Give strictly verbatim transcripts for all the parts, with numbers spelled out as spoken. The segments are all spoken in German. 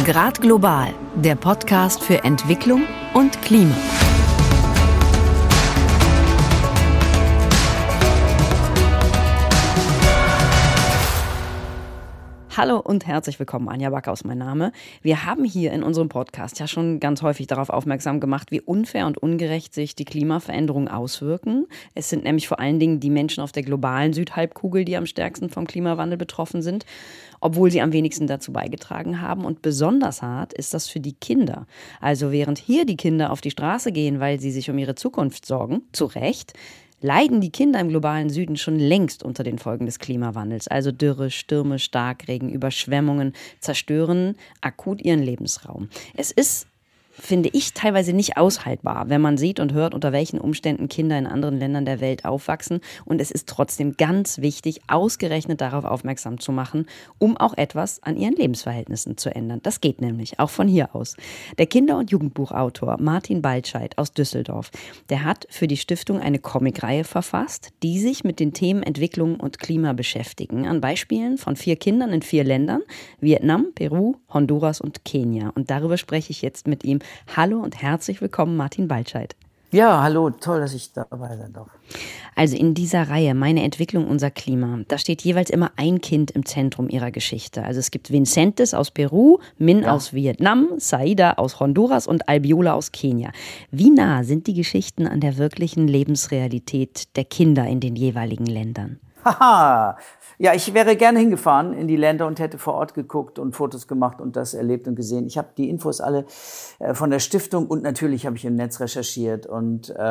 Grad global, der Podcast für Entwicklung und Klima. Hallo und herzlich willkommen, Anja Backhaus mein Name. Wir haben hier in unserem Podcast ja schon ganz häufig darauf aufmerksam gemacht, wie unfair und ungerecht sich die Klimaveränderungen auswirken. Es sind nämlich vor allen Dingen die Menschen auf der globalen Südhalbkugel, die am stärksten vom Klimawandel betroffen sind, obwohl sie am wenigsten dazu beigetragen haben. Und besonders hart ist das für die Kinder. Also während hier die Kinder auf die Straße gehen, weil sie sich um ihre Zukunft sorgen, zu Recht, leiden die Kinder im globalen Süden schon längst unter den Folgen des Klimawandels. Also Dürre, Stürme, Starkregen, Überschwemmungen zerstören akut ihren Lebensraum. Es ist, finde ich, teilweise nicht aushaltbar, wenn man sieht und hört, unter welchen Umständen Kinder in anderen Ländern der Welt aufwachsen. Und es ist trotzdem ganz wichtig, ausgerechnet darauf aufmerksam zu machen, um auch etwas an ihren Lebensverhältnissen zu ändern. Das geht nämlich auch von hier aus. Der Kinder- und Jugendbuchautor Martin Baltscheid aus Düsseldorf, der hat für die Stiftung eine Comicreihe verfasst, die sich mit den Themen Entwicklung und Klima beschäftigen. An Beispielen von vier Kindern in vier Ländern: Vietnam, Peru, Honduras und Kenia. Und darüber spreche ich jetzt mit ihm. Hallo und herzlich willkommen, Martin Baltscheid. Ja, hallo, toll, dass ich dabei sein darf. Also in dieser Reihe, Meine Entwicklung, unser Klima, da steht jeweils immer ein Kind im Zentrum ihrer Geschichte. Also es gibt Vincentes aus Peru, Min ja. aus Vietnam, Saida aus Honduras und Albiola aus Kenia. Wie nah sind die Geschichten an der wirklichen Lebensrealität der Kinder in den jeweiligen Ländern? Haha, ja, ich wäre gerne hingefahren in die Länder und hätte vor Ort geguckt und Fotos gemacht und das erlebt und gesehen. Ich habe die Infos alle äh, von der Stiftung und natürlich habe ich im Netz recherchiert und äh,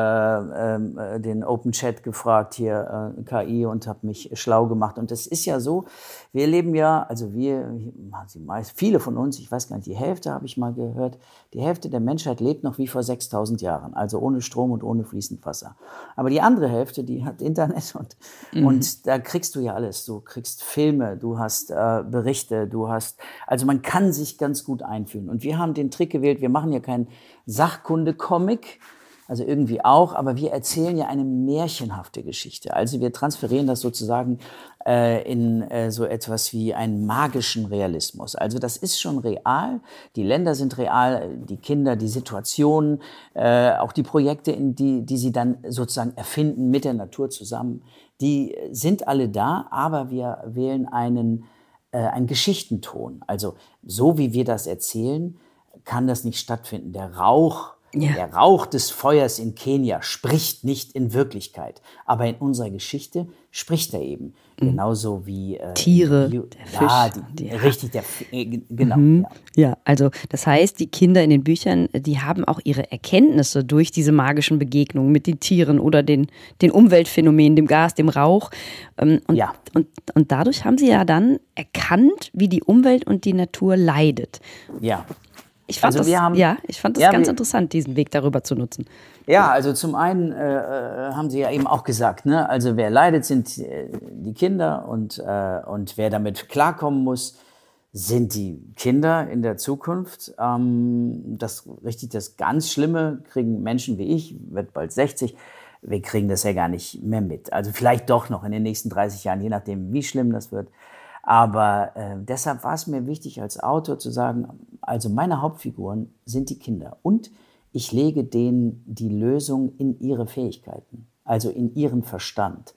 äh, den Open Chat gefragt, hier äh, K I, und habe mich schlau gemacht. Und es ist ja so, wir leben ja, also wir, viele von uns, ich weiß gar nicht, die Hälfte habe ich mal gehört, die Hälfte der Menschheit lebt noch wie vor sechstausend Jahren, also ohne Strom und ohne fließend Wasser. Aber die andere Hälfte, die hat Internet und, mhm. und da kriegst du ja alles. Du kriegst Filme, du hast äh, Berichte, du hast, also man kann sich ganz gut einfühlen. Und wir haben den Trick gewählt, wir machen ja keinen Sachkunde-Comic, also irgendwie auch, aber wir erzählen ja eine märchenhafte Geschichte. Also wir transferieren das sozusagen äh, in äh, so etwas wie einen magischen Realismus. Also das ist schon real, die Länder sind real, die Kinder, die Situationen, äh, auch die Projekte, in die, die sie dann sozusagen erfinden mit der Natur zusammen, die sind alle da, aber wir wählen einen, äh, einen Geschichtenton. Also so wie wir das erzählen, kann das nicht stattfinden. Der Rauch Ja. Der Rauch des Feuers in Kenia spricht nicht in Wirklichkeit, aber in unserer Geschichte spricht er eben. Mhm. Genauso wie äh, Tiere, die, der ja, Fisch. Die, Ja. Richtig, der, äh, genau. Mhm. Ja. ja, also das heißt, die Kinder in den Büchern, die haben auch ihre Erkenntnisse durch diese magischen Begegnungen mit den Tieren oder den, den Umweltphänomenen, dem Gas, dem Rauch. Ähm, und, ja. und, und dadurch haben sie ja dann erkannt, wie die Umwelt und die Natur leidet. Ja. Ich fand, also das, wir haben, ja, ich fand das ja, ganz wir, interessant, diesen Weg darüber zu nutzen. Ja, also zum einen äh, haben Sie ja eben auch gesagt, ne, also wer leidet, sind äh, die Kinder und, äh, und wer damit klarkommen muss, sind die Kinder in der Zukunft. Ähm, das richtig, das ganz Schlimme kriegen Menschen wie ich, wird bald sechzig, wir kriegen das ja gar nicht mehr mit. Also vielleicht doch noch in den nächsten dreißig Jahren, je nachdem, wie schlimm das wird. Aber äh, deshalb war es mir wichtig, als Autor zu sagen, also meine Hauptfiguren sind die Kinder. Und ich lege denen die Lösung in ihre Fähigkeiten, also in ihren Verstand.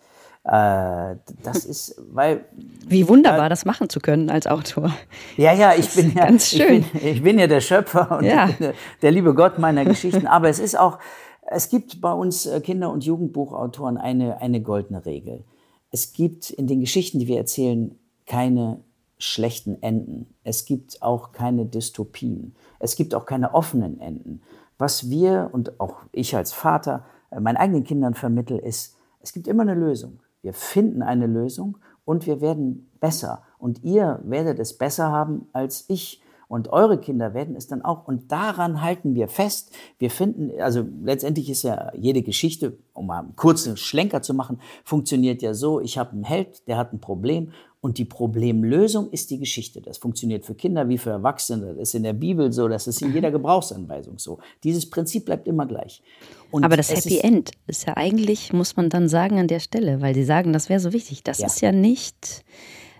Äh, das ist, weil... Wie wunderbar, äh, das machen zu können als Autor. Ja, ja, ich bin ja, ganz schön. Ich bin, ich bin ja der Schöpfer und ja. der, der liebe Gott meiner Geschichten. Aber es ist auch, es gibt bei uns Kinder- und Jugendbuchautoren eine, eine goldene Regel. Es gibt in den Geschichten, die wir erzählen, keine schlechten Enden. Es gibt auch keine Dystopien. Es gibt auch keine offenen Enden. Was wir und auch ich als Vater meinen eigenen Kindern vermittle, ist, es gibt immer eine Lösung. Wir finden eine Lösung und wir werden besser. Und ihr werdet es besser haben als ich. Und eure Kinder werden es dann auch. Und daran halten wir fest. Wir finden, also letztendlich ist ja jede Geschichte, um mal einen kurzen Schlenker zu machen, funktioniert ja so, ich habe einen Held, der hat ein Problem. Und die Problemlösung ist die Geschichte. Das funktioniert für Kinder wie für Erwachsene. Das ist in der Bibel so, das ist in jeder Gebrauchsanweisung so. Dieses Prinzip bleibt immer gleich. Und aber das Happy ist, End ist ja eigentlich, muss man dann sagen, an der Stelle, weil Sie sagen, das wäre so wichtig. Das ja. ist ja nicht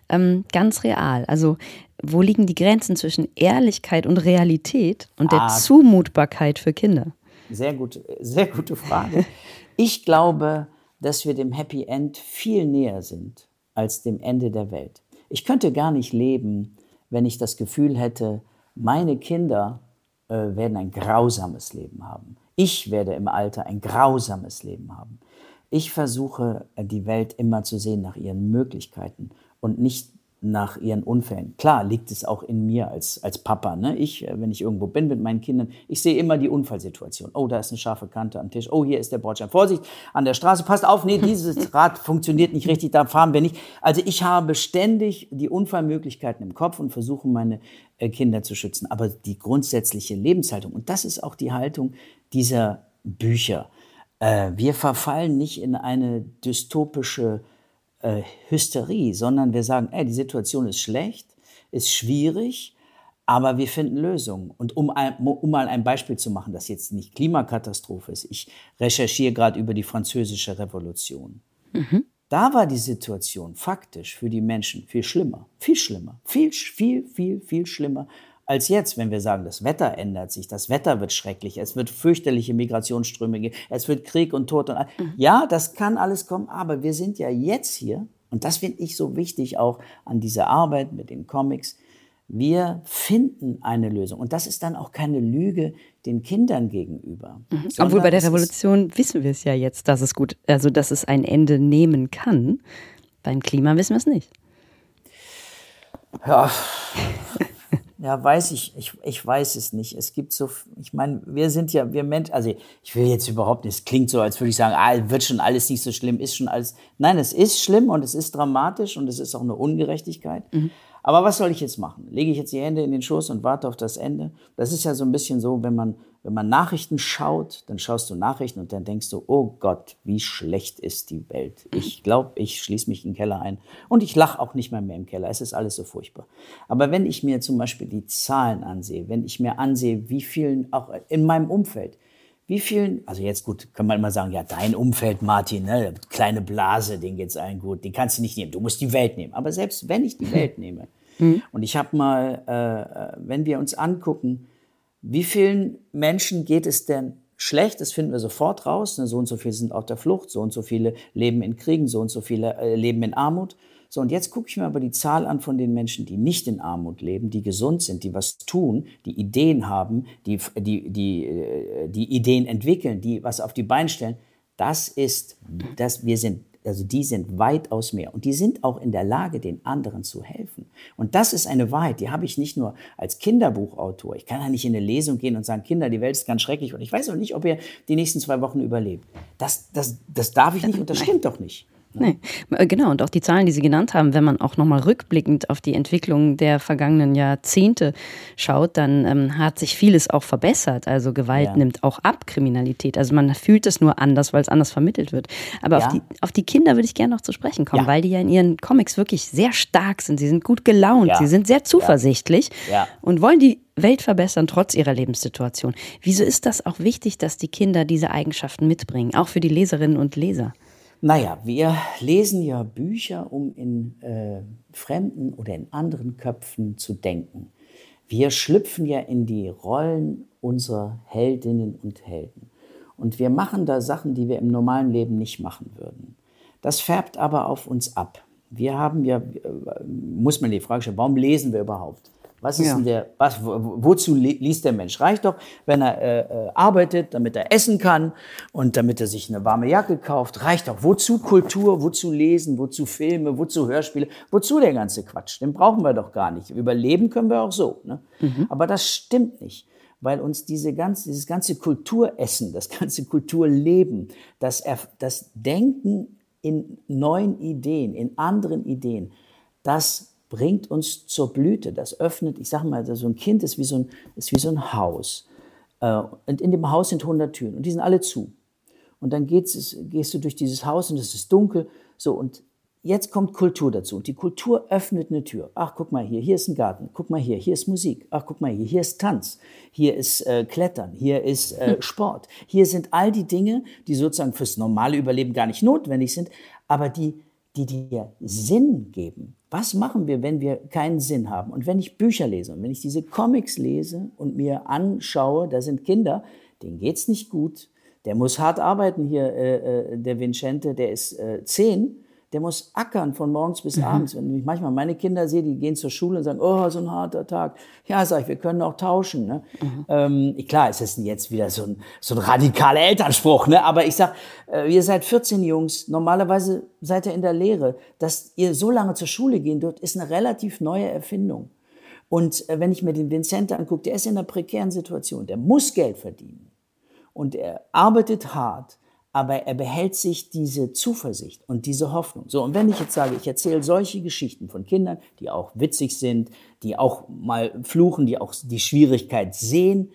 ähm, ganz real. Also wo liegen die Grenzen zwischen Ehrlichkeit und Realität und der Ah, Zumutbarkeit für Kinder? Sehr gute, sehr gute Frage. Ich glaube, dass wir dem Happy End viel näher sind als dem Ende der Welt. Ich könnte gar nicht leben, wenn ich das Gefühl hätte, meine Kinder äh, werden ein grausames Leben haben. Ich werde im Alter ein grausames Leben haben. Ich versuche, die Welt immer zu sehen nach ihren Möglichkeiten und nicht nach ihren Unfällen. Klar liegt es auch in mir als, als Papa. Ne? Ich, wenn ich irgendwo bin mit meinen Kindern, ich sehe immer die Unfallsituation. Oh, da ist eine scharfe Kante am Tisch. Oh, hier ist der Bordstein. Vorsicht, an der Straße, passt auf. Nee, dieses Rad funktioniert nicht richtig, da fahren wir nicht. Also ich habe ständig die Unfallmöglichkeiten im Kopf und versuche, meine äh, Kinder zu schützen. Aber die grundsätzliche Lebenshaltung, und das ist auch die Haltung dieser Bücher. Äh, wir verfallen nicht in eine dystopische Äh, Hysterie, sondern wir sagen, ey, die Situation ist schlecht, ist schwierig, aber wir finden Lösungen. Und um, ein, um mal ein Beispiel zu machen, das jetzt nicht Klimakatastrophe ist, ich recherchiere gerade über die Französische Revolution. Mhm. Da war die Situation faktisch für die Menschen viel schlimmer, viel schlimmer, viel, viel, viel, viel schlimmer als jetzt, wenn wir sagen, das Wetter ändert sich, das Wetter wird schrecklich, es wird fürchterliche Migrationsströme geben, es wird Krieg und Tod und all. Mhm. Ja, das kann alles kommen, aber wir sind ja jetzt hier, und das finde ich so wichtig auch an dieser Arbeit mit den Comics, wir finden eine Lösung. Und das ist dann auch keine Lüge den Kindern gegenüber. Mhm. Obwohl bei der Revolution wissen wir es ja jetzt, dass es gut, also dass es ein Ende nehmen kann. Beim Klima wissen wir es nicht. Ja. Ja, weiß ich, ich, ich weiß es nicht. Es gibt so, ich meine, wir sind ja, wir Menschen, also ich will jetzt überhaupt nicht, es klingt so, als würde ich sagen, ah, wird schon alles nicht so schlimm, ist schon alles. Nein, es ist schlimm und es ist dramatisch und es ist auch eine Ungerechtigkeit. Mhm. Aber was soll ich jetzt machen? Lege ich jetzt die Hände in den Schoß und warte auf das Ende? Das ist ja so ein bisschen so, wenn man, wenn man Nachrichten schaut, dann schaust du Nachrichten und dann denkst du, oh Gott, wie schlecht ist die Welt. Ich glaube, ich schließe mich in den Keller ein und ich lache auch nicht mehr mehr im Keller. Es ist alles so furchtbar. Aber wenn ich mir zum Beispiel die Zahlen ansehe, wenn ich mir ansehe, wie vielen, auch in meinem Umfeld, wie vielen, also jetzt gut, kann man immer sagen, ja, dein Umfeld, Martin, ne, kleine Blase, denen geht's allen gut, den kannst du nicht nehmen, du musst die Welt nehmen. Aber selbst wenn ich die Welt nehme, mhm. und ich habe mal, äh, wenn wir uns angucken, wie vielen Menschen geht es denn schlecht, das finden wir sofort raus, ne, so und so viele sind auf der Flucht, so und so viele leben in Kriegen, so und so viele äh, leben in Armut. So, und jetzt gucke ich mir aber die Zahl an von den Menschen, die nicht in Armut leben, die gesund sind, die was tun, die Ideen haben, die, die, die, die Ideen entwickeln, die was auf die Beine stellen. Das ist, das, wir sind, also die sind weitaus mehr. Und die sind auch in der Lage, den anderen zu helfen. Und das ist eine Wahrheit, die habe ich nicht nur als Kinderbuchautor. Ich kann ja nicht in eine Lesung gehen und sagen, Kinder, die Welt ist ganz schrecklich und ich weiß auch nicht, ob ihr die nächsten zwei Wochen überlebt. Das, das, das darf ich nicht und das stimmt doch nicht. Nee, genau. Und auch die Zahlen, die Sie genannt haben, wenn man auch nochmal rückblickend auf die Entwicklung der vergangenen Jahrzehnte schaut, dann ähm, hat sich vieles auch verbessert. Also Gewalt ja. nimmt auch ab, Kriminalität. Also man fühlt es nur anders, weil es anders vermittelt wird. Aber ja. auf, die, auf die Kinder würde ich gerne noch zu sprechen kommen, ja. weil die ja in ihren Comics wirklich sehr stark sind. Sie sind gut gelaunt, ja. sie sind sehr zuversichtlich ja. und wollen die Welt verbessern, trotz ihrer Lebenssituation. Wieso ist das auch wichtig, dass die Kinder diese Eigenschaften mitbringen, auch für die Leserinnen und Leser? Naja, wir lesen ja Bücher, um in äh, fremden oder in anderen Köpfen zu denken. Wir schlüpfen ja in die Rollen unserer Heldinnen und Helden. Und wir machen da Sachen, die wir im normalen Leben nicht machen würden. Das färbt aber auf uns ab. Wir haben ja, muss man die Frage stellen, warum lesen wir überhaupt? Was ist ja. denn der, was, wozu liest der Mensch? Reicht doch, wenn er äh, arbeitet, damit er essen kann und damit er sich eine warme Jacke kauft. Reicht doch. Wozu Kultur, wozu Lesen, wozu Filme, wozu Hörspiele, wozu der ganze Quatsch? Den brauchen wir doch gar nicht. Überleben können wir auch so. Ne? Mhm. Aber das stimmt nicht, weil uns diese ganze, dieses ganze Kulturessen, das ganze Kulturleben, das, das Denken in neuen Ideen, in anderen Ideen, das bringt uns zur Blüte, das öffnet, ich sage mal, so ein Kind ist wie so ein, ist wie so ein Haus. Und in dem Haus sind hundert Türen und die sind alle zu. Und dann geht's, gehst du durch dieses Haus und es ist dunkel. So, und jetzt kommt Kultur dazu. Und die Kultur öffnet eine Tür. Ach, guck mal hier, hier ist ein Garten. Guck mal hier, hier ist Musik. Ach, guck mal hier, hier ist Tanz. Hier ist äh, Klettern. Hier ist äh, Sport. Hier sind all die Dinge, die sozusagen fürs normale Überleben gar nicht notwendig sind, aber die, die dir Sinn geben. Was machen wir, wenn wir keinen Sinn haben? Und wenn ich Bücher lese und wenn ich diese Comics lese und mir anschaue, da sind Kinder, denen geht's nicht gut, der muss hart arbeiten hier, äh, der Vincente, der ist äh, zehn, der muss ackern von morgens bis mhm. abends. Wenn ich manchmal meine Kinder sehe, die gehen zur Schule und sagen, oh, so ein harter Tag. Ja, sag ich, wir können auch tauschen. Ne? Mhm. Ähm, klar, es ist jetzt wieder so ein, so ein radikaler Elternspruch, ne? Aber ich sag, äh, ihr seid vierzehn Jungs, normalerweise seid ihr in der Lehre. Dass ihr so lange zur Schule gehen dürft, ist eine relativ neue Erfindung. Und äh, wenn ich mir den Vincente angucke, der ist in einer prekären Situation, der muss Geld verdienen. Und er arbeitet hart. Aber er behält sich diese Zuversicht und diese Hoffnung. So, und wenn ich jetzt sage, ich erzähle solche Geschichten von Kindern, die auch witzig sind, die auch mal fluchen, die auch die Schwierigkeit sehen,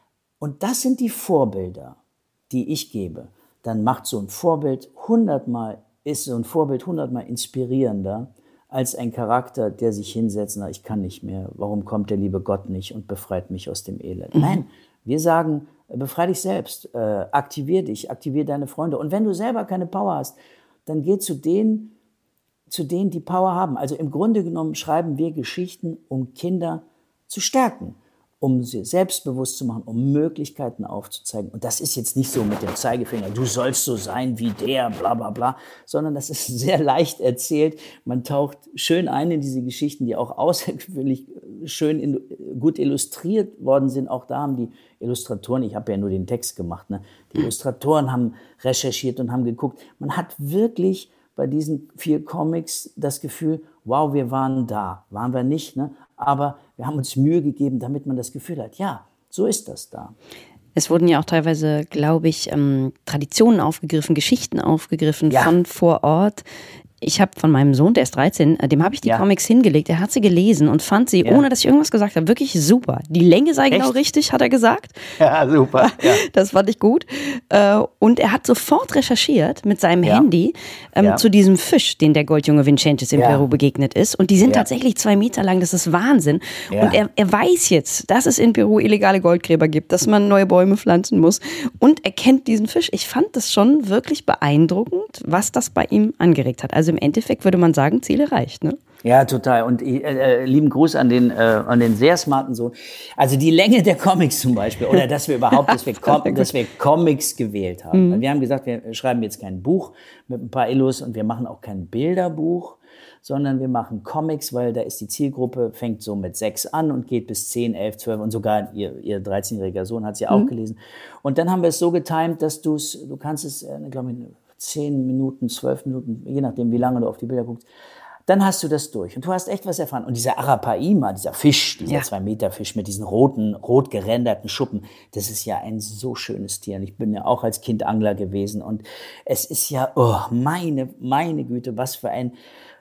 und das sind die Vorbilder, die ich gebe, dann macht so ein Vorbild hundertmal, ist so ein Vorbild hundertmal inspirierender als ein Charakter, der sich hinsetzt, na, ich kann nicht mehr, warum kommt der liebe Gott nicht und befreit mich aus dem Elend? Mhm. Nein, wir sagen, befrei dich selbst, äh, aktivier dich, aktivier deine Freunde. Und wenn du selber keine Power hast, dann geh zu denen, zu denen, die Power haben. Also im Grunde genommen schreiben wir Geschichten, um Kinder zu stärken, um sie selbstbewusst zu machen, um Möglichkeiten aufzuzeigen. Und das ist jetzt nicht so mit dem Zeigefinger, du sollst so sein wie der, bla bla bla, sondern das ist sehr leicht erzählt. Man taucht schön ein in diese Geschichten, die auch außergewöhnlich schön in, gut illustriert worden sind. Auch da haben die Illustratoren, ich habe ja nur den Text gemacht, ne? Die Illustratoren haben recherchiert und haben geguckt. Man hat wirklich bei diesen vier Comics das Gefühl, wow, wir waren da. Waren wir nicht, ne? Aber wir haben uns Mühe gegeben, damit man das Gefühl hat, ja, so ist das da. Es wurden ja auch teilweise, glaube ich, ähm, Traditionen aufgegriffen, Geschichten aufgegriffen ja. von vor Ort. Ich habe von meinem Sohn, der ist dreizehn, dem habe ich die ja. Comics hingelegt. Er hat sie gelesen und fand sie, ja. ohne dass ich irgendwas gesagt habe, wirklich super. Die Länge sei Echt? genau richtig, hat er gesagt. Ja, super. Ja. Das fand ich gut. Und er hat sofort recherchiert mit seinem ja. Handy ähm, ja. zu diesem Fisch, den der Goldjunge Vincentes in ja. Peru begegnet ist. Und die sind ja. tatsächlich zwei Meter lang. Das ist Wahnsinn. Ja. Und er, er weiß jetzt, dass es in Peru illegale Goldgräber gibt, dass man neue Bäume pflanzen muss. Und er kennt diesen Fisch. Ich fand das schon wirklich beeindruckend, was das bei ihm angeregt hat. Also im Endeffekt würde man sagen, Ziel erreicht, ne? Ja, total. Und äh, lieben Gruß an den, äh, an den sehr smarten Sohn. Also die Länge der Comics zum Beispiel, oder dass wir überhaupt, dass wir, Com- dass wir Comics gewählt haben. Mhm. Wir haben gesagt, wir schreiben jetzt kein Buch mit ein paar Illus und wir machen auch kein Bilderbuch, sondern wir machen Comics, weil da ist die Zielgruppe, fängt so mit sechs an und geht bis zehn, elf, zwölf und sogar ihr, ihr dreizehnjähriger Sohn hat sie auch mhm. gelesen. Und dann haben wir es so getimt, dass du es, du kannst es, äh, glaube ich, zehn Minuten, zwölf Minuten, je nachdem, wie lange du auf die Bilder guckst, dann hast du das durch. Und du hast echt was erfahren. Und dieser Arapaima, dieser Fisch, dieser ja. Zwei-Meter-Fisch mit diesen roten, rot gerenderten Schuppen, das ist ja ein so schönes Tier. Und ich bin ja auch als Kind Angler gewesen. Und es ist ja, oh, meine, meine Güte, was für ein...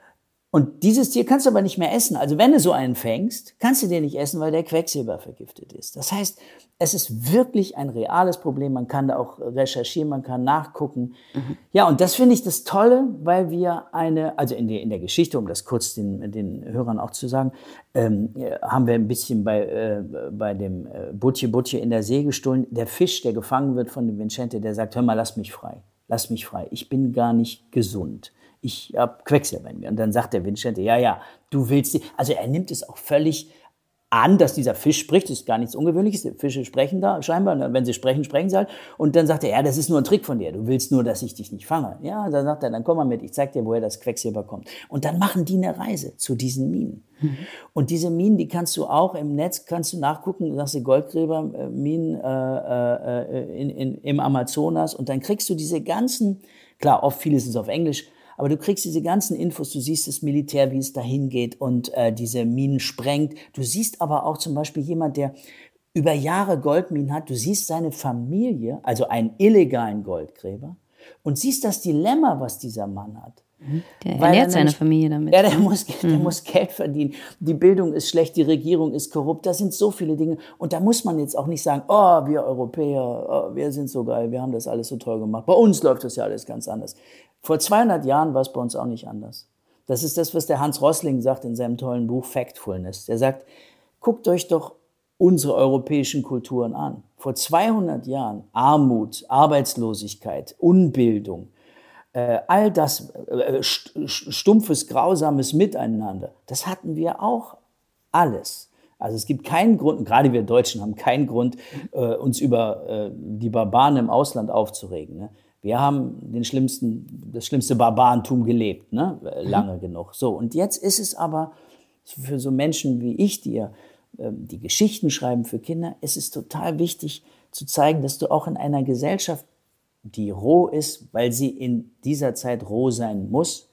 Und dieses Tier kannst du aber nicht mehr essen. Also wenn du so einen fängst, kannst du den nicht essen, weil der Quecksilber vergiftet ist. Das heißt, es ist wirklich ein reales Problem. Man kann da auch recherchieren, man kann nachgucken. Mhm. Ja, und das finde ich das Tolle, weil wir eine, also in der, in der Geschichte, um das kurz den, den Hörern auch zu sagen, ähm, haben wir ein bisschen bei, äh, bei dem äh, Butche Butche in der See gestohlen. Der Fisch, der gefangen wird von dem Vincente, der sagt, hör mal, lass mich frei. Lass mich frei. Ich bin gar nicht gesund. Ich habe Quecksilber in mir. Und dann sagt der Vincente, ja, ja, du willst... Die. Also er nimmt es auch völlig an, dass dieser Fisch spricht. Das ist gar nichts Ungewöhnliches. Die Fische sprechen da scheinbar. Und wenn sie sprechen, sprechen sie halt. Und dann sagt er, ja, das ist nur ein Trick von dir. Du willst nur, dass ich dich nicht fange. Ja, dann sagt er, dann komm mal mit. Ich zeig dir, woher das Quecksilber kommt. Und dann machen die eine Reise zu diesen Minen. Mhm. Und diese Minen, die kannst du auch im Netz, kannst du nachgucken. Du sagst, Goldgräberminen äh, äh, in, in, im Amazonas. Und dann kriegst du diese ganzen... Klar, oft vieles ist auf Englisch, aber du kriegst diese ganzen Infos, du siehst das Militär, wie es dahin geht und äh, diese Minen sprengt. Du siehst aber auch zum Beispiel jemand, der über Jahre Goldminen hat. Du siehst seine Familie, also einen illegalen Goldgräber, und siehst das Dilemma, was dieser Mann hat. Der ernährt seine nämlich, Familie damit. Ja, der, muss, der mhm. muss Geld verdienen. Die Bildung ist schlecht, die Regierung ist korrupt. Das sind so viele Dinge. Und da muss man jetzt auch nicht sagen, oh, wir Europäer, oh, wir sind so geil, wir haben das alles so toll gemacht. Bei uns läuft das ja alles ganz anders. Vor zweihundert Jahren war es bei uns auch nicht anders. Das ist das, was der Hans Rosling sagt in seinem tollen Buch Factfulness. Der sagt, guckt euch doch unsere europäischen Kulturen an. Vor zweihundert Jahren Armut, Arbeitslosigkeit, Unbildung, äh, all das äh, stumpfes, grausames Miteinander, das hatten wir auch alles. Also es gibt keinen Grund, gerade wir Deutschen haben keinen Grund, äh, uns über äh, die Barbaren im Ausland aufzuregen. Ne? Wir haben den schlimmsten, das schlimmste Barbarentum gelebt, ne? Lange mhm. genug. So, und jetzt ist es aber für so Menschen wie ich, die ja äh, die Geschichten schreiben für Kinder, ist es total wichtig zu zeigen, dass du auch in einer Gesellschaft, die roh ist, weil sie in dieser Zeit roh sein muss,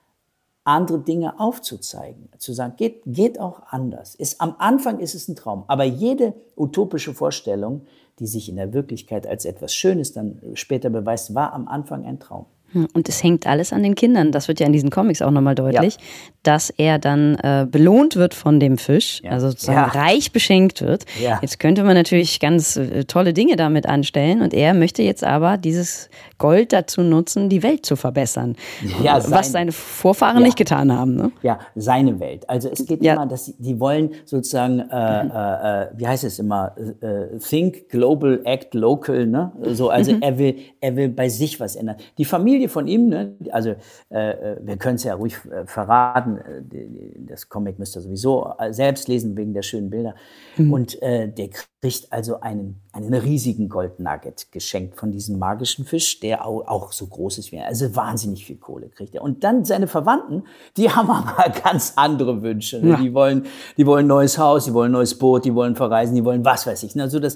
andere Dinge aufzuzeigen, zu sagen, geht, geht auch anders. Ist, am Anfang ist es ein Traum, aber jede utopische Vorstellung, die sich in der Wirklichkeit als etwas Schönes dann später beweist, war am Anfang ein Traum. Und es hängt alles an den Kindern. Das wird ja in diesen Comics auch nochmal deutlich, ja. dass er dann äh, belohnt wird von dem Fisch, ja. also sozusagen ja. reich beschenkt wird. Ja. Jetzt könnte man natürlich ganz äh, tolle Dinge damit anstellen und er möchte jetzt aber dieses Gold dazu nutzen, die Welt zu verbessern. Ja, sein, was seine Vorfahren ja. nicht getan haben. Ne? Ja, seine Welt. Also es geht ja. immer, dass sie, die wollen sozusagen, äh, mhm. äh, wie heißt es immer, äh, think global, act local. Ne? So, also mhm. er will, er will bei sich was ändern. Die Familie von ihm, ne? also äh, wir können es ja ruhig äh, verraten, das Comic müsst ihr sowieso selbst lesen wegen der schönen Bilder. Mhm. Und äh, der kriegt also einen, einen riesigen Goldnugget geschenkt von diesem magischen Fisch, der auch, auch so groß ist wie er. Also wahnsinnig viel Kohle kriegt er. Und dann seine Verwandten, die haben aber ganz andere Wünsche. Ne? Ja. Die wollen, die wollen ein neues Haus, die wollen ein neues Boot, die wollen verreisen, die wollen was weiß ich. Ne? Also das,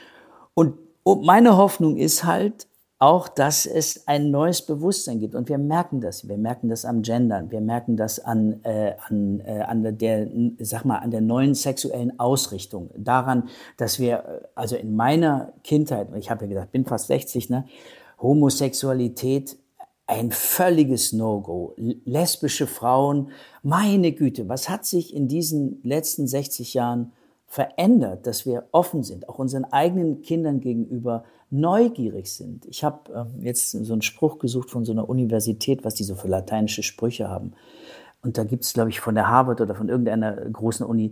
und meine Hoffnung ist halt, auch, dass es ein neues Bewusstsein gibt. Und wir merken das. Wir merken das am Gendern. Wir merken das an, äh, an, äh, an, der, sag mal, an der neuen sexuellen Ausrichtung. Daran, dass wir, also in meiner Kindheit, ich habe ja gesagt, bin fast sechzig, ne, Homosexualität ein völliges No-Go. Lesbische Frauen, meine Güte, was hat sich in diesen letzten sechzig Jahren verändert, dass wir offen sind, auch unseren eigenen Kindern gegenüber neugierig sind. Ich habe ähm, jetzt so einen Spruch gesucht von so einer Universität, was die so für lateinische Sprüche haben. Und da gibt es, glaube ich, von der Harvard oder von irgendeiner großen Uni,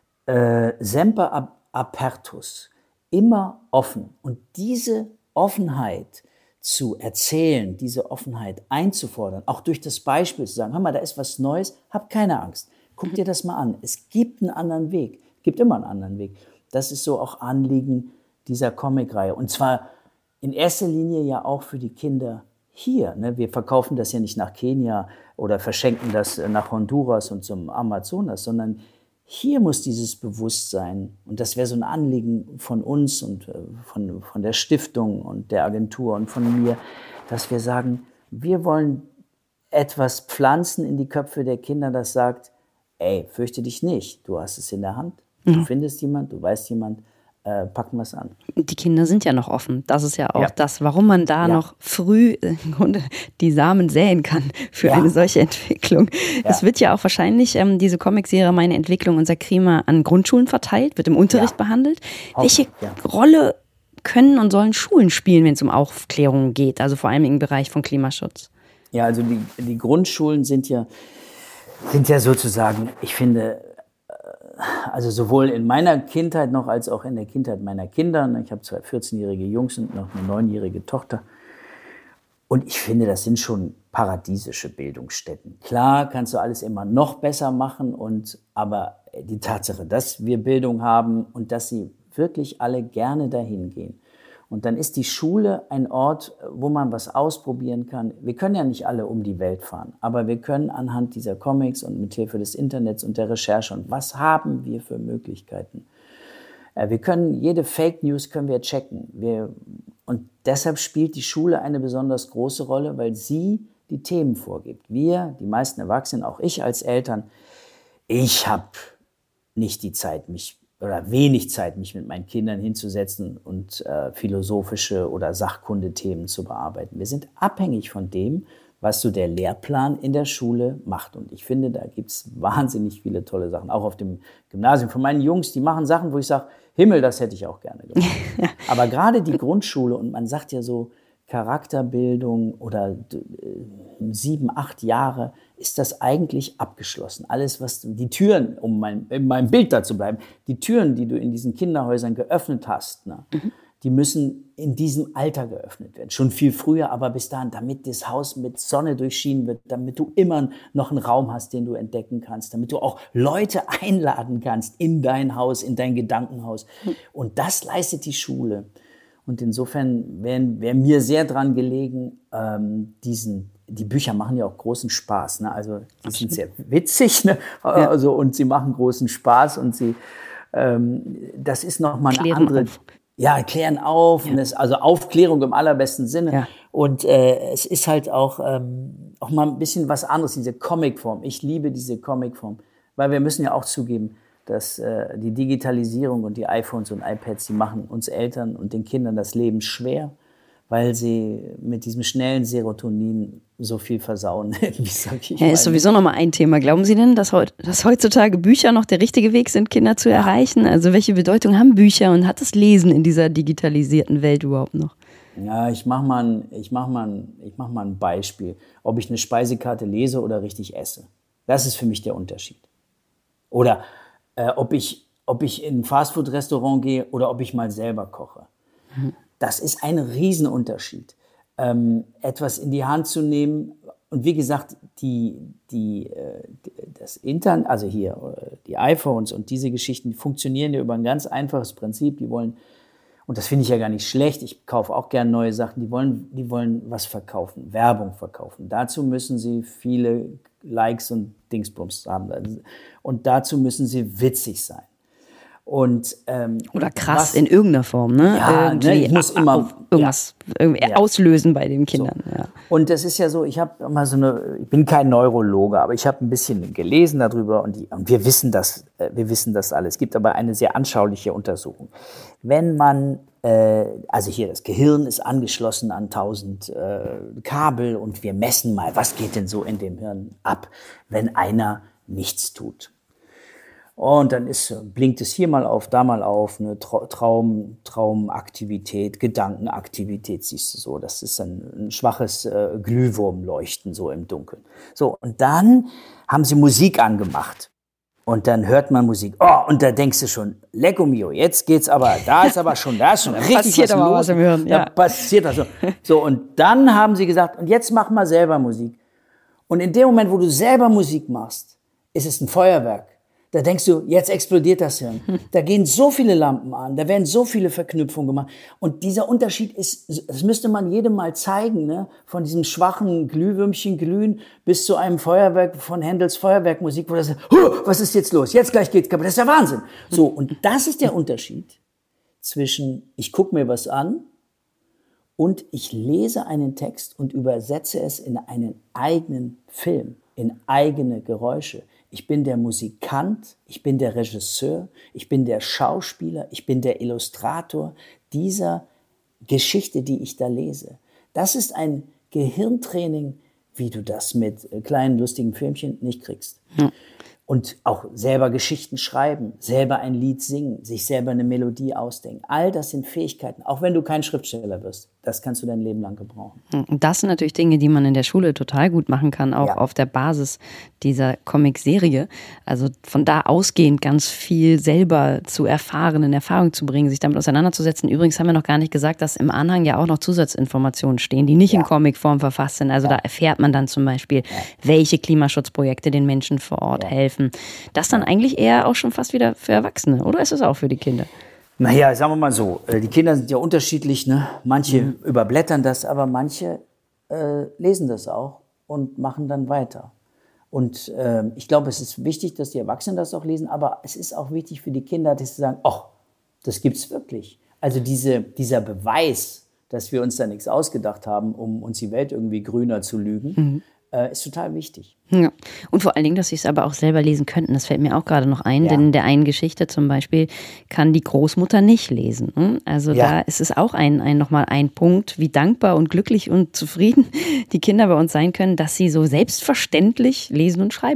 äh, semper apertus, immer offen. Und diese Offenheit zu erzählen, diese Offenheit einzufordern, auch durch das Beispiel zu sagen, hör mal, da ist was Neues, hab keine Angst, guck dir das mal an. Es gibt einen anderen Weg, gibt immer einen anderen Weg. Das ist so auch Anliegen dieser Comicreihe. Und zwar in erster Linie ja auch für die Kinder hier. Ne? Wir verkaufen das ja nicht nach Kenia oder verschenken das nach Honduras und zum Amazonas, sondern hier muss dieses Bewusstsein, und das wäre so ein Anliegen von uns und von, von der Stiftung und der Agentur und von mir, dass wir sagen, wir wollen etwas pflanzen in die Köpfe der Kinder, das sagt, ey, fürchte dich nicht, du hast es in der Hand, du mhm. findest jemand, du weißt jemand, Äh, packen wir es an. Die Kinder sind ja noch offen. Das ist ja auch ja. das, warum man da ja. noch früh im Grunde die Samen säen kann für ja. eine solche Entwicklung. Ja. Es wird ja auch wahrscheinlich ähm, diese Comicserie Meine Entwicklung, unser Klima an Grundschulen verteilt, wird im Unterricht ja. behandelt. Welche ja. Rolle können und sollen Schulen spielen, wenn es um Aufklärung geht, also vor allem im Bereich von Klimaschutz? Ja, also die, die Grundschulen sind ja, sind ja sozusagen, ich finde, also sowohl in meiner Kindheit noch als auch in der Kindheit meiner Kinder. Ich habe zwei vierzehnjährige Jungs und noch eine neunjährige Tochter. Und ich finde, das sind schon paradiesische Bildungsstätten. Klar kannst du alles immer noch besser machen, und, aber die Tatsache, dass wir Bildung haben und dass sie wirklich alle gerne dahin gehen. Und dann ist die Schule ein Ort, wo man was ausprobieren kann. Wir können ja nicht alle um die Welt fahren, aber wir können anhand dieser Comics und mit Hilfe des Internets und der Recherche, und was haben wir für Möglichkeiten? Wir können, jede Fake News können wir checken. Wir, und deshalb spielt die Schule eine besonders große Rolle, weil sie die Themen vorgibt. Wir, die meisten Erwachsenen, auch ich als Eltern, ich habe nicht die Zeit, mich oder wenig Zeit, mich mit meinen Kindern hinzusetzen und äh, philosophische oder Sachkundethemen zu bearbeiten. Wir sind abhängig von dem, was so der Lehrplan in der Schule macht. Und ich finde, da gibt's wahnsinnig viele tolle Sachen. Auch auf dem Gymnasium von meinen Jungs, die machen Sachen, wo ich sage, Himmel, das hätte ich auch gerne gemacht. Aber gerade die Grundschule, und man sagt ja so, Charakterbildung oder äh, sieben, acht Jahre, ist das eigentlich abgeschlossen. Alles, was du, die Türen, um mein, in meinem Bild da zu bleiben, die Türen, die du in diesen Kinderhäusern geöffnet hast, ne, mhm. die müssen in diesem Alter geöffnet werden. Schon viel früher, aber bis dahin, damit das Haus mit Sonne durchschienen wird, damit du immer noch einen Raum hast, den du entdecken kannst, damit du auch Leute einladen kannst in dein Haus, in dein Gedankenhaus. Und das leistet die Schule. Und insofern wäre wär mir sehr dran gelegen, ähm, diesen, die Bücher machen ja auch großen Spaß, ne? Also die sind sehr witzig, ne? Ja. Also, und sie machen großen Spaß und sie, ähm, das ist nochmal eine andere... Auf. Ja, klären auf, ja. Das, also Aufklärung im allerbesten Sinne. Ja. Und äh, es ist halt auch, ähm, auch mal ein bisschen was anderes, diese Comicform. Ich liebe diese Comicform, weil wir müssen ja auch zugeben, dass äh, die Digitalisierung und die iPhones und iPads, die machen uns Eltern und den Kindern das Leben schwer, weil sie mit diesem schnellen Serotonin so viel versauen. Wie sag ich ja, ist sowieso nochmal ein Thema. Glauben Sie denn, dass, heut, dass heutzutage Bücher noch der richtige Weg sind, Kinder zu erreichen? Also welche Bedeutung haben Bücher und hat das Lesen in dieser digitalisierten Welt überhaupt noch? Ja, ich mache mal, ein, ich mach mal, ein, ich mach mal ein Beispiel. Ob ich eine Speisekarte lese oder richtig esse. Das ist für mich der Unterschied. Oder äh, ob, ich, ob ich in ein Fastfood-Restaurant gehe oder ob ich mal selber koche. Mhm. Das ist ein Riesenunterschied, ähm, etwas in die Hand zu nehmen. Und wie gesagt, die, die, äh, das Internet, also hier die iPhones und diese Geschichten, die funktionieren ja über ein ganz einfaches Prinzip. Die wollen, und das finde ich ja gar nicht schlecht, ich kaufe auch gerne neue Sachen, die wollen, die wollen was verkaufen, Werbung verkaufen. Dazu müssen sie viele Likes und Dingsbums haben. Und dazu müssen sie witzig sein. Und, ähm, oder krass was, in irgendeiner Form, ne? Ja, ne, ich muss immer irgendwas ja. auslösen bei den Kindern. So. Ja. Und das ist ja so, ich habe mal so eine, ich bin kein Neurologe, aber ich habe ein bisschen gelesen darüber und, die, und wir wissen das, wir wissen das alles. Es gibt aber eine sehr anschauliche Untersuchung. Wenn man, äh, also hier das Gehirn ist angeschlossen an tausend äh, Kabel und wir messen mal, was geht denn so in dem Hirn ab, wenn einer nichts tut. Und dann ist, blinkt es hier mal auf, da mal auf, eine Traum, Traumaktivität, Gedankenaktivität, siehst du so. Das ist ein, ein schwaches äh, Glühwurmleuchten so im Dunkeln. So, und dann haben sie Musik angemacht. Und dann hört man Musik. Oh, und da denkst du schon, Lecco mio, jetzt geht's aber, da ist aber schon, da ist schon richtig passiert was aber los. Was im Hirn, ja. Da passiert was. So, und dann haben sie gesagt, und jetzt mach mal selber Musik. Und in dem Moment, wo du selber Musik machst, ist es ein Feuerwerk. Da denkst du, jetzt explodiert das Hirn. Da gehen so viele Lampen an, da werden so viele Verknüpfungen gemacht. Und dieser Unterschied ist, das müsste man jedem mal zeigen, ne? Von diesem schwachen Glühwürmchen glühen bis zu einem Feuerwerk von Händels Feuerwerkmusik, wo das, was ist jetzt los? Jetzt gleich geht's kaputt. Das ist ja Wahnsinn. So, und das ist der Unterschied zwischen, ich gucke mir was an und ich lese einen Text und übersetze es in einen eigenen Film, in eigene Geräusche. Ich bin der Musikant, ich bin der Regisseur, ich bin der Schauspieler, ich bin der Illustrator dieser Geschichte, die ich da lese. Das ist ein Gehirntraining, wie du das mit kleinen, lustigen Filmchen nicht kriegst. Hm. Und auch selber Geschichten schreiben, selber ein Lied singen, sich selber eine Melodie ausdenken. All das sind Fähigkeiten, auch wenn du kein Schriftsteller wirst. Das kannst du dein Leben lang gebrauchen. Und das sind natürlich Dinge, die man in der Schule total gut machen kann, auch ja. auf der Basis dieser Comic-Serie. Also von da ausgehend ganz viel selber zu erfahren, in Erfahrung zu bringen, sich damit auseinanderzusetzen. Übrigens haben wir noch gar nicht gesagt, dass im Anhang ja auch noch Zusatzinformationen stehen, die nicht ja. in Comicform verfasst sind. Also ja. da erfährt man dann zum Beispiel, ja. welche Klimaschutzprojekte den Menschen vor Ort ja. helfen. Das dann eigentlich eher auch schon fast wieder für Erwachsene, oder ist es auch für die Kinder? Naja, sagen wir mal so, die Kinder sind ja unterschiedlich, ne? Manche mhm. überblättern das, aber manche äh, lesen das auch und machen dann weiter. Und äh, ich glaube, es ist wichtig, dass die Erwachsenen das auch lesen, aber es ist auch wichtig für die Kinder, dass sie sagen, ach, das gibt's wirklich. Also diese, dieser Beweis, dass wir uns da nichts ausgedacht haben, um uns die Welt irgendwie grüner zu lügen, mhm. äh, ist total wichtig. Ja. Und vor allen Dingen, dass sie es aber auch selber lesen könnten. Das fällt mir auch gerade noch ein, ja. denn in der einen Geschichte zum Beispiel kann die Großmutter nicht lesen. Also ja. da ist es auch ein, ein, nochmal ein Punkt, wie dankbar und glücklich und zufrieden die Kinder bei uns sein können, dass sie so selbstverständlich lesen und schreiben lernen.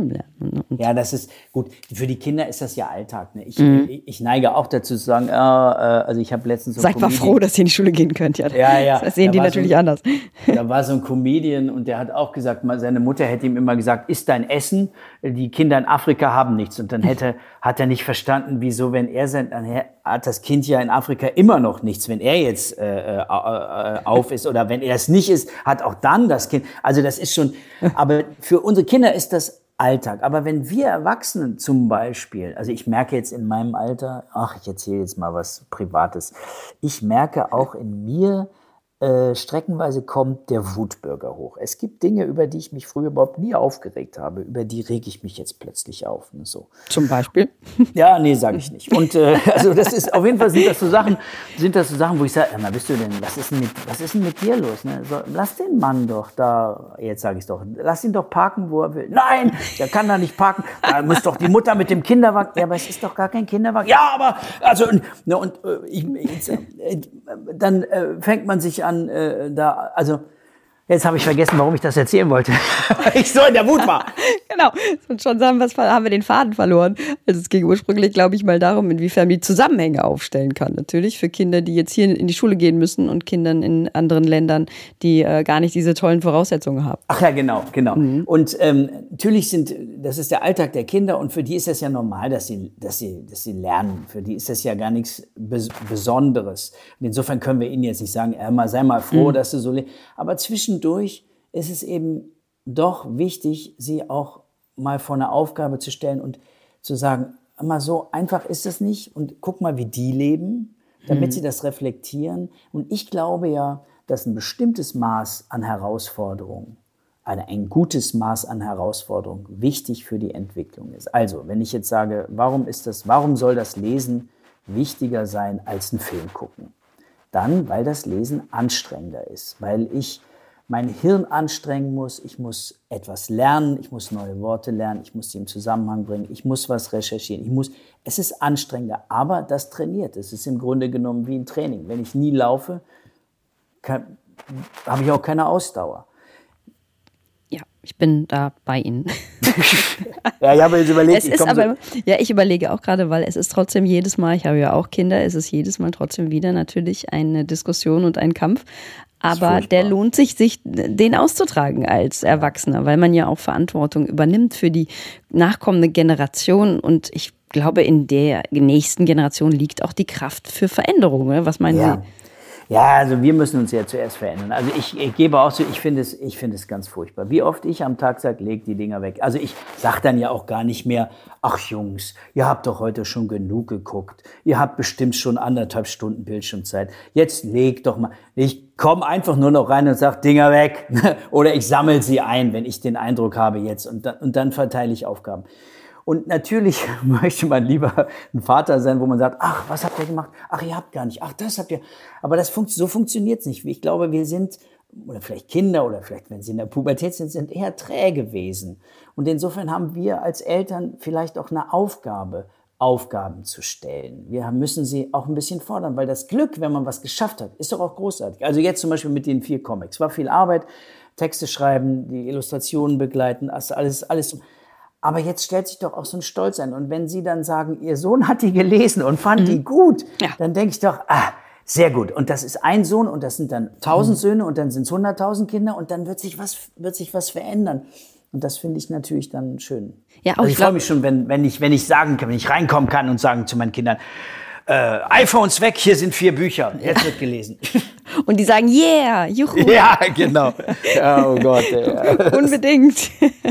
Und, und ja, das ist gut. Für die Kinder ist das ja Alltag. Ne? Ich, mhm. ich, ich neige auch dazu zu sagen, äh, also ich habe letztens so Seid mal froh, dass ihr in die Schule gehen könnt. Ja, ja, ja. Das sehen da die natürlich so ein, anders. Da war so ein Comedian und der hat auch gesagt, seine Mutter hätte ihm immer gesagt, iss dein Essen, die Kinder in Afrika haben nichts. Und dann hätte, hat er nicht verstanden, wieso, wenn er sein, dann hat das Kind ja in Afrika immer noch nichts, wenn er jetzt äh, äh, auf ist oder wenn er es nicht ist, hat auch dann das Kind. Also das ist schon, aber für unsere Kinder ist das Alltag. Aber wenn wir Erwachsenen zum Beispiel, also ich merke jetzt in meinem Alter, ach, ich erzähle jetzt mal was Privates, ich merke auch in mir, Äh, streckenweise kommt der Wutbürger hoch. Es gibt Dinge, über die ich mich früher überhaupt nie aufgeregt habe, über die rege ich mich jetzt plötzlich auf. Ne, so. Zum Beispiel? Ja, nee, sage ich nicht. Und äh, also das ist auf jeden Fall sind das so Sachen, sind das so Sachen, wo ich sage, na, bist du denn, was ist denn mit, was ist denn mit dir los? Ne? So, lass den Mann doch da, jetzt sage ich es doch, lass ihn doch parken, wo er will. Nein, der kann da nicht parken. Da muss doch die Mutter mit dem Kinderwagen. Ja, aber es ist doch gar kein Kinderwagen. Ja, aber also ne, und äh, ich, ich, äh, dann äh, fängt man sich an, äh, da, also, jetzt habe ich vergessen, warum ich das erzählen wollte. Ich so in der Wut war. Genau, und schon haben, haben wir den Faden verloren. Also es ging ursprünglich, glaube ich, mal darum, inwiefern man die Zusammenhänge aufstellen kann. Natürlich für Kinder, die jetzt hier in die Schule gehen müssen und Kindern in anderen Ländern, die äh, gar nicht diese tollen Voraussetzungen haben. Ach ja, genau, genau. Mhm. Und ähm, natürlich sind, das ist der Alltag der Kinder und für die ist das ja normal, dass sie, dass sie, dass sie lernen. Für die ist das ja gar nichts Bes- Besonderes. Und insofern können wir ihnen jetzt nicht sagen, äh, sei mal froh, mhm. dass du so lebst. Aber zwischendurch ist es eben doch wichtig, sie auch mal vor eine Aufgabe zu stellen und zu sagen, mal so einfach ist es nicht und guck mal, wie die leben, damit hm. sie das reflektieren. Und ich glaube ja, dass ein bestimmtes Maß an Herausforderungen, ein, ein gutes Maß an Herausforderungen wichtig für die Entwicklung ist. Also, wenn ich jetzt sage, warum ist das, warum soll das Lesen wichtiger sein als ein Film gucken? Dann, weil das Lesen anstrengender ist, weil ich mein Hirn anstrengen muss, ich muss etwas lernen, ich muss neue Worte lernen, ich muss sie im Zusammenhang bringen, ich muss was recherchieren, ich muss, es ist anstrengender, aber das trainiert, es ist im Grunde genommen wie ein Training. Wenn ich nie laufe, habe ich auch keine Ausdauer. Ja, ich bin da bei Ihnen. Ja, ich habe jetzt überlegt. Es ich ist aber, so ja, ich überlege auch gerade, weil es ist trotzdem jedes Mal, ich habe ja auch Kinder, es ist jedes Mal trotzdem wieder natürlich eine Diskussion und ein Kampf. Aber der lohnt sich, sich den auszutragen als Erwachsener, weil man ja auch Verantwortung übernimmt für die nachkommende Generation. Und ich glaube, in der nächsten Generation liegt auch die Kraft für Veränderungen. Was meinen ja. Sie? Ja, also wir müssen uns ja zuerst verändern. Also ich, ich gebe auch so, ich finde es, ich finde es ganz furchtbar. Wie oft ich am Tag sage, leg die Dinger weg. Also ich sage dann ja auch gar nicht mehr, ach Jungs, ihr habt doch heute schon genug geguckt. Ihr habt bestimmt schon anderthalb Stunden Bildschirmzeit. Jetzt legt doch mal. Ich komme einfach nur noch rein und sage, Dinger weg. Oder ich sammle sie ein, wenn ich den Eindruck habe jetzt. Und dann, und dann verteile ich Aufgaben. Und natürlich möchte man lieber ein Vater sein, wo man sagt, ach, was habt ihr gemacht? Ach, ihr habt gar nicht. Ach, das habt ihr. Aber das funkt, so funktioniert's nicht. Ich glaube, wir sind, oder vielleicht Kinder, oder vielleicht, wenn sie in der Pubertät sind, sind eher träge Wesen. Und insofern haben wir als Eltern vielleicht auch eine Aufgabe, Aufgaben zu stellen. Wir müssen sie auch ein bisschen fordern, weil das Glück, wenn man was geschafft hat, ist doch auch großartig. Also jetzt zum Beispiel mit den vier Comics. War viel Arbeit, Texte schreiben, die Illustrationen begleiten, also alles, alles. Aber jetzt stellt sich doch auch so ein Stolz ein. Und wenn Sie dann sagen, Ihr Sohn hat die gelesen und fand mhm. die gut, ja. dann denke ich doch, ah, sehr gut. Und das ist ein Sohn und das sind dann tausend mhm. Söhne und dann sind es hunderttausend Kinder und dann wird sich was, wird sich was verändern. Und das finde ich natürlich dann schön. Ja, auch also ich freue mich schon, wenn, wenn ich, wenn ich sagen kann, wenn ich reinkommen kann und sagen zu meinen Kindern, äh, iPhones weg, hier sind vier Bücher, jetzt wird gelesen. Und die sagen, yeah, juhu. Ja, genau. Oh Gott. Ja. Unbedingt.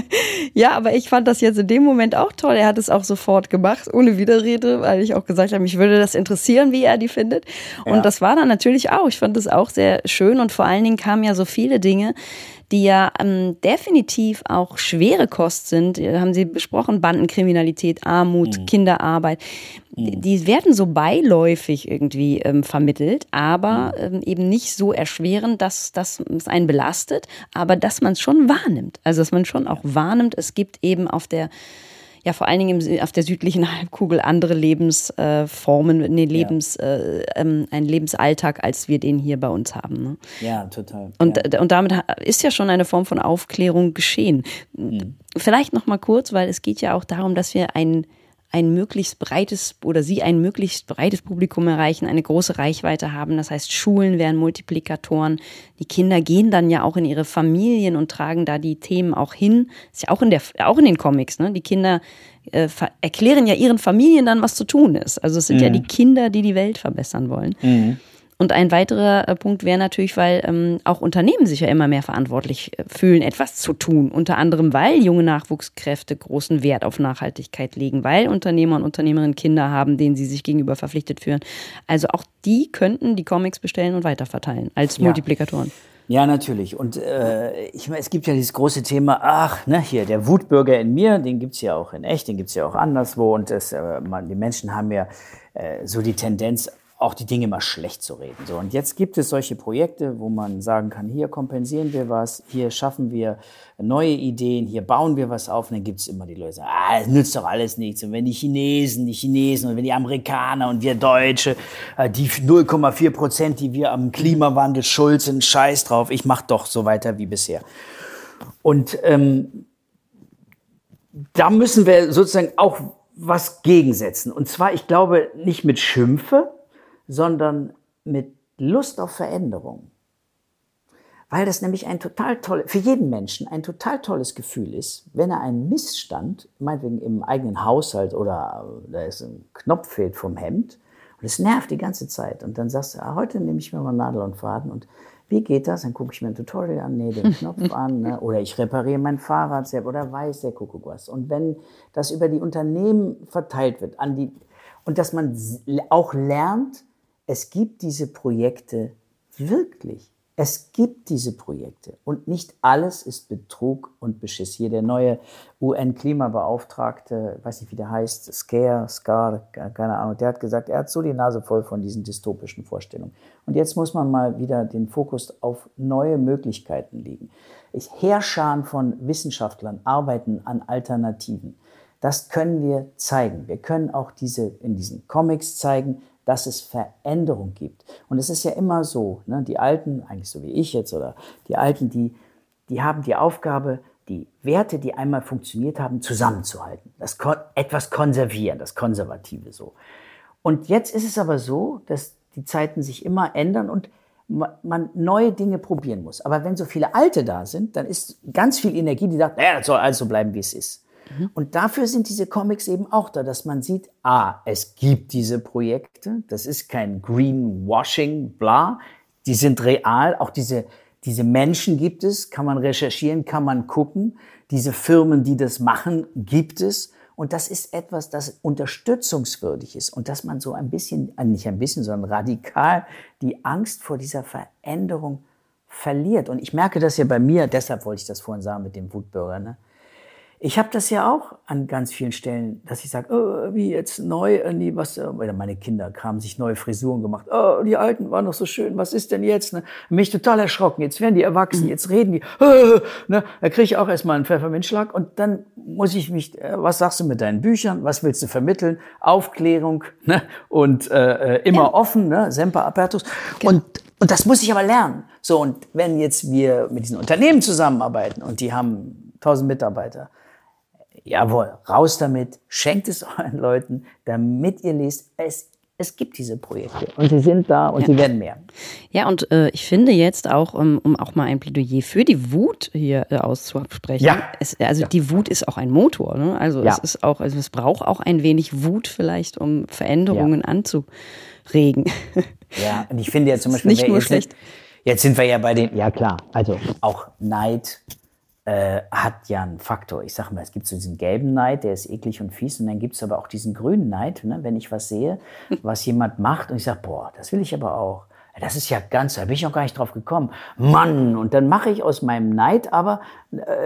Ja, aber ich fand das jetzt in dem Moment auch toll. Er hat es auch sofort gemacht, ohne Widerrede, weil ich auch gesagt habe, mich würde das interessieren, wie er die findet. Und ja. das war dann natürlich auch. Ich fand das auch sehr schön und vor allen Dingen kamen ja so viele Dinge, die ja ähm, definitiv auch schwere Kost sind, haben Sie besprochen, Bandenkriminalität, Armut, mhm. Kinderarbeit, mhm. die werden so beiläufig irgendwie ähm, vermittelt, aber mhm. ähm, eben nicht so erschwerend, dass, dass es einen belastet, aber dass man es schon wahrnimmt. Also dass man schon auch wahrnimmt, es gibt eben auf der ja vor allen Dingen im, auf der südlichen Halbkugel andere Lebensformen, äh, nee, Lebens, ja. äh, ähm, einen Lebensalltag, als wir den hier bei uns haben. Ne? Ja, total. Und, ja. und damit ist ja schon eine Form von Aufklärung geschehen. Mhm. vielleicht noch mal kurz, weil es geht ja auch darum, dass wir ein ein möglichst breites oder Sie ein möglichst breites Publikum erreichen, eine große Reichweite haben. Das heißt, Schulen wären Multiplikatoren. Die Kinder gehen dann ja auch in ihre Familien und tragen da die Themen auch hin. Ist ja auch in der, auch in den Comics, ne? Die Kinder äh, erklären ja ihren Familien dann, was zu tun ist. Also es sind mhm. ja die Kinder, die die Welt verbessern wollen. Mhm. Und ein weiterer äh, Punkt wäre natürlich, weil ähm, auch Unternehmen sich ja immer mehr verantwortlich äh, fühlen, etwas zu tun. Unter anderem, weil junge Nachwuchskräfte großen Wert auf Nachhaltigkeit legen, weil Unternehmer und Unternehmerinnen Kinder haben, denen sie sich gegenüber verpflichtet fühlen. Also auch die könnten die Comics bestellen und weiterverteilen als ja. Multiplikatoren. Ja, natürlich. Und äh, ich meine, es gibt ja dieses große Thema, ach, ne, hier, der Wutbürger in mir, den gibt's ja auch in echt, den gibt's ja auch anderswo. Und das, äh, man, die Menschen haben ja äh, so die Tendenz, auch die Dinge mal schlecht zu reden. So, und jetzt gibt es solche Projekte, wo man sagen kann, hier kompensieren wir was, hier schaffen wir neue Ideen, hier bauen wir was auf. Und dann gibt es immer die Leute, die sagen, ah, das nützt doch alles nichts. Und wenn die Chinesen, die Chinesen und wenn die Amerikaner und wir Deutsche, die null Komma vier Prozent, die wir am Klimawandel schuld sind, scheiß drauf, ich mach doch so weiter wie bisher. Und ähm, da müssen wir sozusagen auch was gegensetzen. Und zwar, ich glaube, nicht mit Schimpfe, sondern mit Lust auf Veränderung. Weil das nämlich ein total toll, für jeden Menschen ein total tolles Gefühl ist, wenn er einen Missstand, meinetwegen im eigenen Haushalt oder da ist ein Knopf fehlt vom Hemd und es nervt die ganze Zeit. Und dann sagst du, ah, heute nehme ich mir mal Nadel und Faden und wie geht das? Dann gucke ich mir ein Tutorial an, nähe den Knopf an, ne? Oder ich repariere mein Fahrrad selbst oder weiß der Kuckuck was. Und wenn das über die Unternehmen verteilt wird, an die, und dass man auch lernt, es gibt diese Projekte wirklich. Es gibt diese Projekte. Und nicht alles ist Betrug und Beschiss. Hier der neue U N-Klimabeauftragte, weiß nicht, wie der heißt, Scare, Scar, keine Ahnung, der hat gesagt, er hat so die Nase voll von diesen dystopischen Vorstellungen. Und jetzt muss man mal wieder den Fokus auf neue Möglichkeiten legen. Heerscharen von Wissenschaftlern arbeiten an Alternativen. Das können wir zeigen. Wir können auch diese in diesen Comics zeigen, dass es Veränderung gibt. Und es ist ja immer so, ne, die Alten, eigentlich so wie ich jetzt, oder die Alten, die, die haben die Aufgabe, die Werte, die einmal funktioniert haben, zusammenzuhalten. Das kon- etwas konservieren, das Konservative so. Und jetzt ist es aber so, dass die Zeiten sich immer ändern und ma- man neue Dinge probieren muss. Aber wenn so viele Alte da sind, dann ist ganz viel Energie, die sagt, naja, das soll alles so bleiben, wie es ist. Und dafür sind diese Comics eben auch da, dass man sieht, ah, es gibt diese Projekte, das ist kein Greenwashing, bla, die sind real, auch diese, diese Menschen gibt es, kann man recherchieren, kann man gucken, diese Firmen, die das machen, gibt es und das ist etwas, das unterstützungswürdig ist und dass man so ein bisschen, nicht ein bisschen, sondern radikal die Angst vor dieser Veränderung verliert. Und ich merke das ja bei mir, deshalb wollte ich das vorhin sagen mit dem Wutbürger, ne? Ich habe das ja auch an ganz vielen Stellen, dass ich sage, oh, wie jetzt neu, äh, nee, was, äh, meine Kinder haben sich neue Frisuren gemacht. Oh, die Alten waren doch so schön, was ist denn jetzt? Ne? Mich total erschrocken, jetzt werden die erwachsen, jetzt reden die. Äh, ne? Da kriege ich auch erstmal einen Pfefferminzschlag und dann muss ich mich, äh, was sagst du mit deinen Büchern, was willst du vermitteln? Aufklärung, ne? Und äh, immer ja. offen, ne? Semper apertus. Genau. Und Und das muss ich aber lernen. So, und wenn jetzt wir mit diesen Unternehmen zusammenarbeiten und die haben tausend Mitarbeiter, jawohl, raus damit, schenkt es euren Leuten, damit ihr lest, es, es gibt diese Projekte und sie sind da und ja. sie werden mehr. Ja, und äh, ich finde jetzt auch, um, um auch mal ein Plädoyer für die Wut hier äh, auszusprechen, ja. es, also ja. die Wut ist auch ein Motor, ne? Also ja. es ist auch, also es braucht auch ein wenig Wut vielleicht, um Veränderungen ja. anzuregen. Ja, und ich finde ja zum Beispiel, nicht nur jetzt, schlecht. Jetzt sind wir ja bei den, ja klar, also auch Neid äh, hat ja einen Faktor. Ich sag mal, es gibt so diesen gelben Neid, der ist eklig und fies, und dann gibt es aber auch diesen grünen Neid, ne? Wenn ich was sehe, was jemand macht und ich sage, boah, das will ich aber auch. Das ist ja ganz, da bin ich noch gar nicht drauf gekommen. Mann, und dann mache ich aus meinem Neid aber, äh,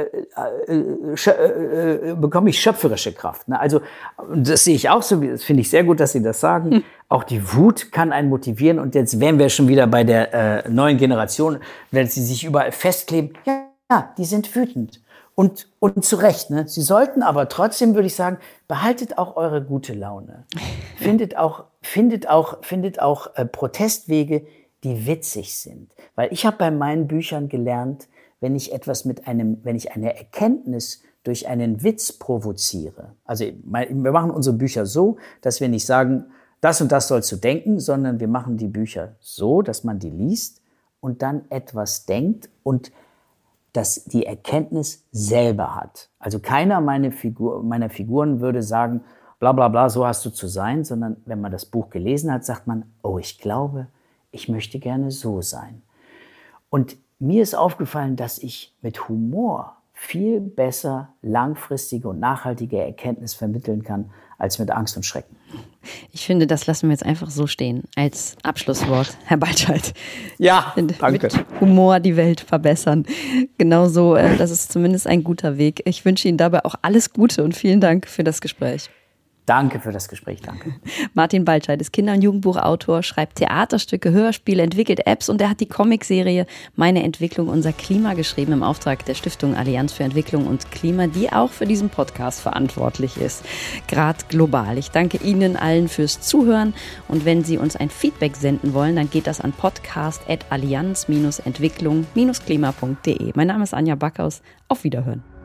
äh, äh, äh, bekomme ich schöpferische Kraft. Ne? Also das sehe ich auch so, das finde ich sehr gut, dass Sie das sagen. Hm. Auch die Wut kann einen motivieren, und jetzt wären wir schon wieder bei der äh, neuen Generation, wenn sie sich überall festkleben. Ja, ja, die sind wütend. Und, und zu Recht, ne? Sie sollten aber trotzdem, würde ich sagen, behaltet auch eure gute Laune. Findet auch, findet auch, findet auch äh, Protestwege, die witzig sind. Weil ich habe bei meinen Büchern gelernt, wenn ich etwas mit einem, wenn ich eine Erkenntnis durch einen Witz provoziere. Also wir machen unsere Bücher so, dass wir nicht sagen, das und das sollst du denken, sondern wir machen die Bücher so, dass man die liest und dann etwas denkt und das die Erkenntnis selber hat. Also keiner meiner, Figur, meiner Figuren würde sagen, bla bla bla, so hast du zu sein, sondern wenn man das Buch gelesen hat, sagt man, oh, ich glaube, ich möchte gerne so sein. Und mir ist aufgefallen, dass ich mit Humor viel besser langfristige und nachhaltige Erkenntnis vermitteln kann, als mit Angst und Schrecken. Ich finde, das lassen wir jetzt einfach so stehen, als Abschlusswort, Herr Baltscheid. Ja, danke. Mit Humor die Welt verbessern. Genauso, das ist zumindest ein guter Weg. Ich wünsche Ihnen dabei auch alles Gute und vielen Dank für das Gespräch. Danke für das Gespräch, danke. Martin Baltscheid ist Kinder- und Jugendbuchautor, schreibt Theaterstücke, Hörspiele, entwickelt Apps und er hat die Comicserie Meine Entwicklung, unser Klima geschrieben im Auftrag der Stiftung Allianz für Entwicklung und Klima, die auch für diesen Podcast verantwortlich ist, gerade global. Ich danke Ihnen allen fürs Zuhören und wenn Sie uns ein Feedback senden wollen, dann geht das an podcast at allianz Entwicklung Klima punkt de. Mein Name ist Anja Backhaus. Auf Wiederhören.